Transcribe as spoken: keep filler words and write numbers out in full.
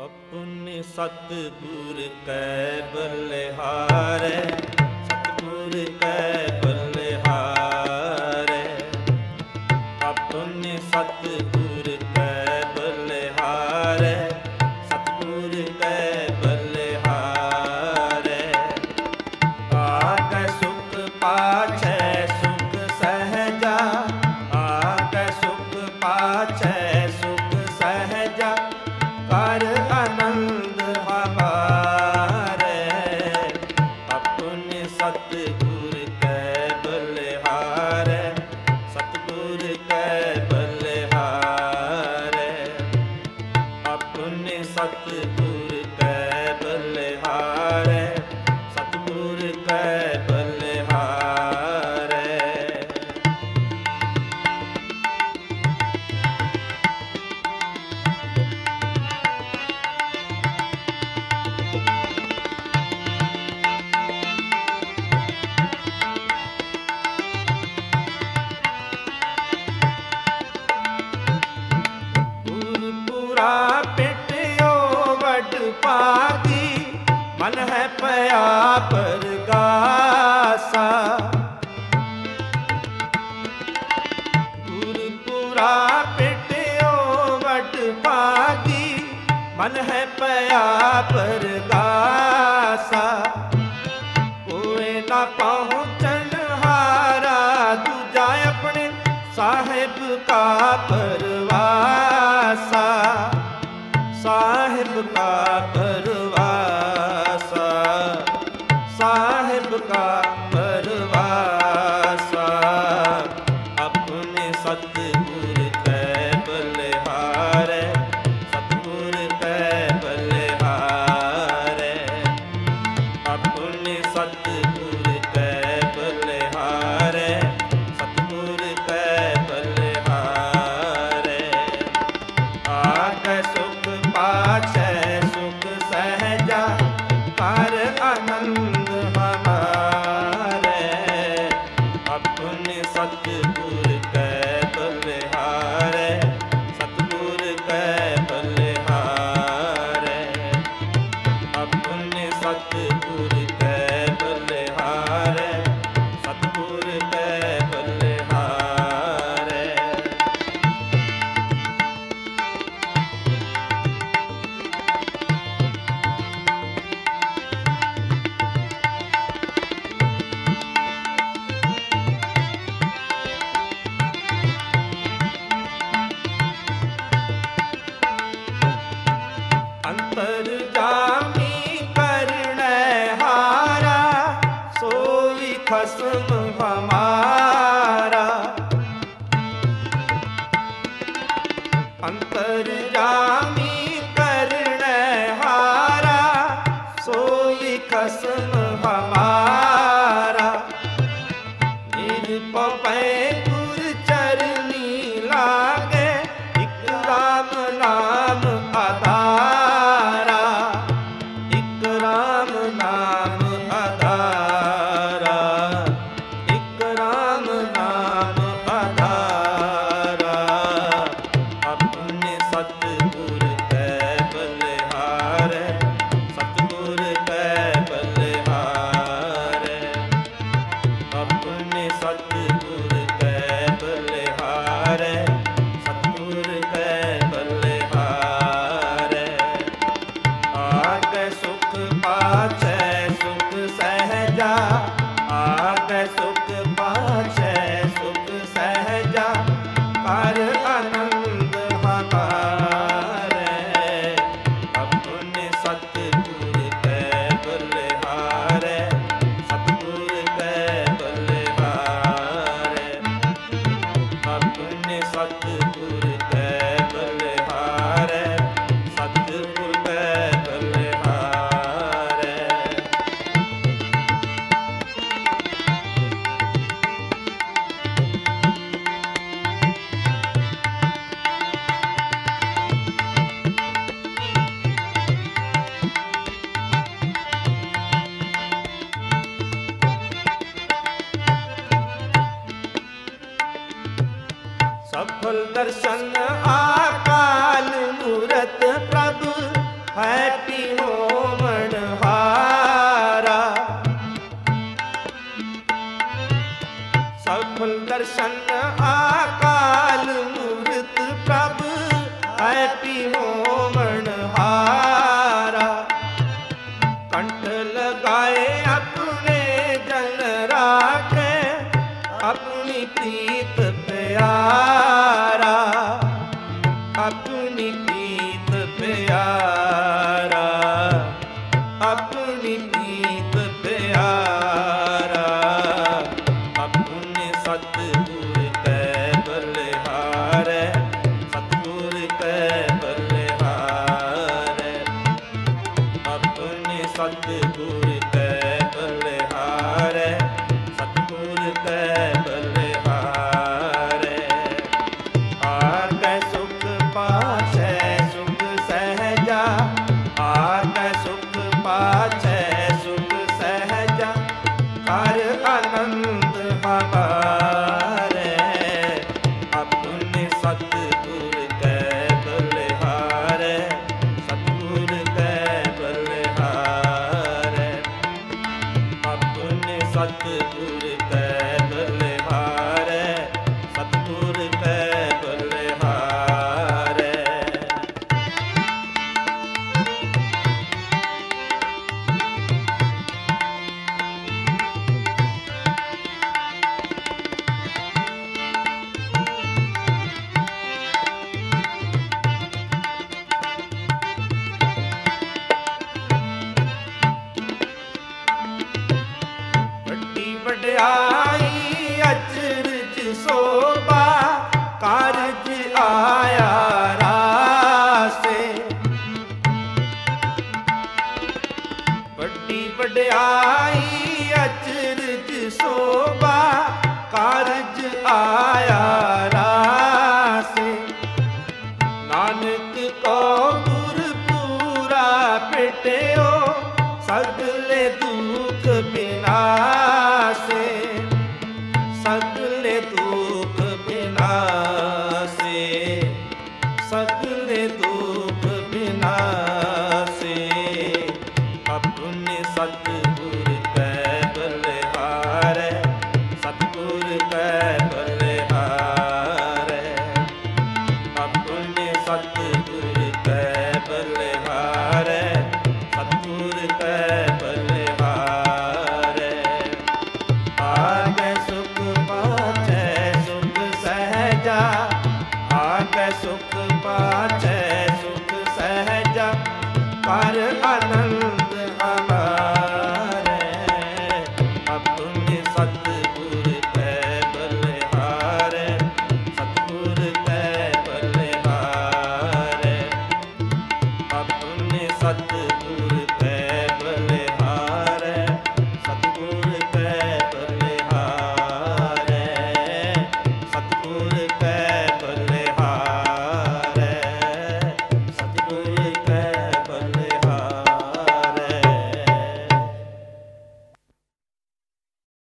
अपने सतगुर कै बलिहारै, सतगुर कै बलिहारै। अपने सतगुर कै बलिहारै, सतगुर कै बलिहारै। आकै सुख पाछै सुख सहजा, आकै सुख पाछै सुख सहजा। कर आनंद हमारे, अपने सतगुर कै बलिहारै, सतगुर कै बलिहारै। अपने सतगुर कै बलिहारै, सतगुर कै बलिहारै। गुरपुरा पिटियो वड पागी, मन है पया परगासा। गुरपुरा पिटियो वड पागी, मन है पया परगासा। कोई ना पहुँचन हारा, दूजा अपने साहिब का परवासा, साहिब का परवासा, साहिब का परवासा। अपने सतगुर कै बलिहारै, सतगुर कै बलिहारै। अपने सतगुर कै बलिहारै, सतगुर कै बलिहारै। आकै सुख पाछै सुख सहजा, कर आनंद हमारे। अपने सतगुर कै बलिहारै, सतगुर कै बलिहारै। अपने सतगुर कै बलिहारै, सतगुर कै बलिहारै। अंतर्जामी करनहारा, सोई खसम हमारा। अंतर्जामी करनहारा, सोई खसम हमारा। निरपै गुर चरनी लागे, इक राम नाम आधारा, इक राम नाम आधारा, इक राम नाम आधारा। अपने सतगुर कै ਹੈਪੀ ਹੋਵਣ ਹਾਰਾ। ਸਫਲ ਦਰਸ਼ਨ ਆਕਾਲ ਮੂਰਤ ਪ੍ਰਭ ਹੈਪੀ ਹੋਵਣ ਹਾਰਾ। ਕੰਠ ਲਗਾਏ ਆਪਣੇ ਜਨ ਰਾਖੇ ਆਪਣੀ ਪ੍ਰੀਤ ਪਿਆਰਾ। ਆਪਣੀ ਪ੍ਰੀਤ ਪਿਆਰਾ। ਆਪਣੀ ਪ੍ਰੀਤ ਪਿਆਰਾ। ਆਪਣੇ ਸਤਿਗੁਰ ਕੈ ਬਲਿਹਾਰੈ। ਸਤਿਗੁਰ ਕੈ ਬਲਿਹਾਰੈ। ਆਪਣੇ ਸਤਿਗੁਰ ਕੈ ਬਲਿਹਾਰੈ। ਸਤਿਗੁਰ ਕੈ ਬਲਿਹਾਰੈ। ਆਗੈ ਸੁਖ ਪਾਛੈ ਸੁਖ ਸਹਿਜਾ। ਆਗੈ ਸੁਖ ਪਾਛੈ ਸੁਖ ਸਹਿਜਾ। ਹਰ ਆਨੰਦ ਹਮਾਰੇ। ਆਪਣੇ ਸਤਿਗੁਰ ਕੈ ਬਲਿਹਾਰੈ। ਸਤਿਗੁਰ ਕੈ ਬਲਿਹਾਰੈ। ਆਪਣੇ ਸਤਿਗੁਰ ਕੈ ਬਲਿਹਾਰੈ। ਸਤਿਗੁਰ ਕੈ ਬਲਿਹਾਰੈ। ਵੱਡੀ ਵਡਿਆਈ ਅਚਰਜ ਸੋਭਾ ਕਾਰਜ ਆਇਆ ਰਾਸੇ। ਵੱਡੀ ਵਡਿਆਈ ਅਚਰਜ ਸੋਭਾ ਕਾਰਜ ਆਇਆ ਰਾਸੇ। ਨਾਨਕ ਕੋ ਗੁਰ ਪੂਰਾ ਭੇਟਿਓ ਸਗਲੇ ਦੁਖ ਬਿਨਾਸੇ। ਸਗਲੇ ਦੁਖ ਬਿਨਾਸੇ। ਸਗਲੇ ਦੁਖ